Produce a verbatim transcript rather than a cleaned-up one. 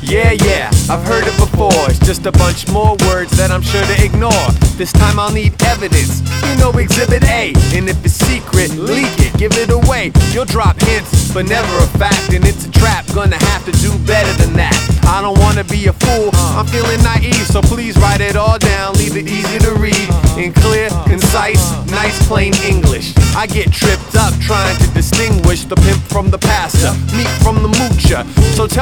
Yeah, yeah, I've heard it before. It's just a bunch more words that I'm sure to ignore. This time I'll need evidence, you know, exhibit A. And if it's secret, leak it, give it away. You'll drop hints, but never a fact. And it's a trap, gonna have to do better than that. I don't wanna be a fool, I'm feeling naive. So please write it all down, leave it easy to read. In clear, concise, nice plain English. I get tripped up trying to distinguish the pimp from the pastor, meat from the moocher. So tell